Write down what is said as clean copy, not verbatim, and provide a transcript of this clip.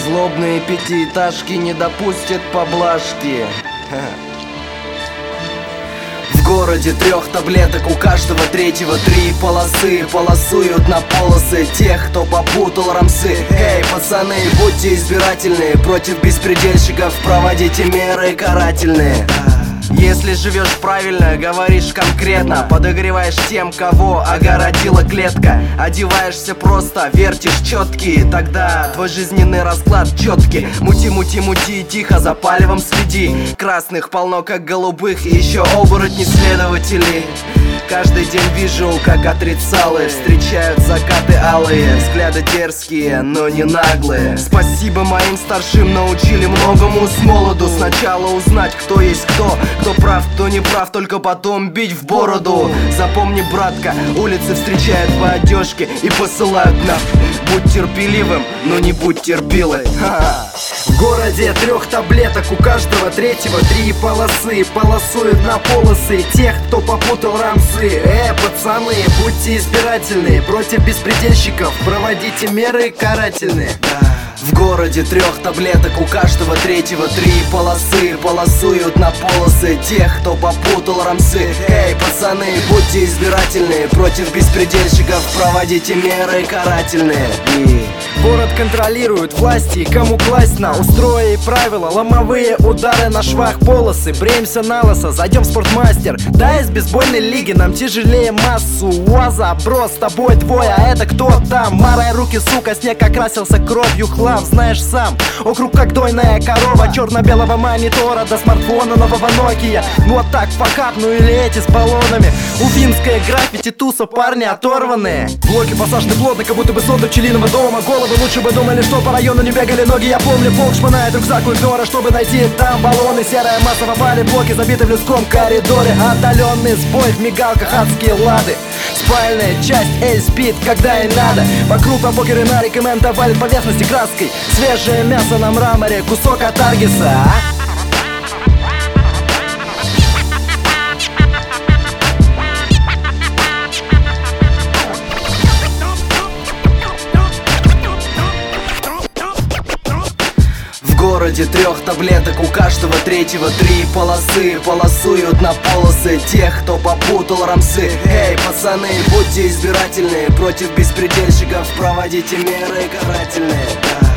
Злобные пятиэтажки не допустят поблажки. В городе 3 таблеток, у каждого третьего 3 полосы. Полосуют на полосы тех, кто попутал рамсы. Эй, пацаны, будьте избирательны, против беспредельщиков проводите меры карательные. Если живешь правильно, говоришь конкретно, подогреваешь тем, кого огородила клетка. Одеваешься просто, вертишь четкие, тогда твой жизненный расклад четкий. Мути, мути, мути, тихо за палевом следи. Красных полно, как голубых, и еще оборотни следователей. Каждый день вижу, как отрицалые встречают закаты алые. Взгляды дерзкие, но не наглые. Спасибо моим старшим, научили многому с молоду. Сначала узнать, кто есть кто прав, кто не прав, только потом бить в бороду. Запомни, братка, улицы встречают по одежке и посылают нафиг. Будь терпеливым, но не будь терпилой. В городе 3 таблеток, у каждого третьего 3 полосы. Полосуют на полосы тех, кто попутал рамсы. Пацаны, будьте избирательны, против беспредельщиков проводите меры карательные. В городе 3 таблеток, у каждого третьего 3 полосы. Полосуют на полосы тех, кто попутал рамсы. Эй, пацаны, будьте избирательны, против беспредельщиков проводите меры карательные. Город контролируют власти, кому класть на устрои и правила. Ломовые удары на швах полосы. Бреемся на лысо, зайдем в спортмастер. Да, из бейсбольной лиги нам тяжелее массу УАЗа. Бро, с тобой двое, а это кто там? Марай руки, сука, снег окрасился кровью, хлам. Знаешь сам, округ как дойная корова. Черно-белого монитора до смартфона нового Nokia. Вот так, факап, ну или эти с баллонами. Уфимское граффити, туса, парни оторванные. Блоки посажены плотно, как будто бы сон до пчелиного дома. Головы лучше бы думали, что по району не бегали ноги. Я помню, полк шмонает рюкзак культура, чтобы найти там баллоны. Серая масса в овале, блоки забиты в людском коридоре. Отдаленный сбой в мигалках, адские лады. Спальная часть, эй, спит, когда и надо. Вокруг покеры на рекоменда валит поверхности краской. Свежее мясо на мраморе, кусок от аргиса. В городе 3 таблеток, у каждого третьего 3 полосы. Полосуют на полосы тех, кто попутал рамсы. Эй, пацаны, будьте избирательны, против беспредельщиков проводите меры карательные.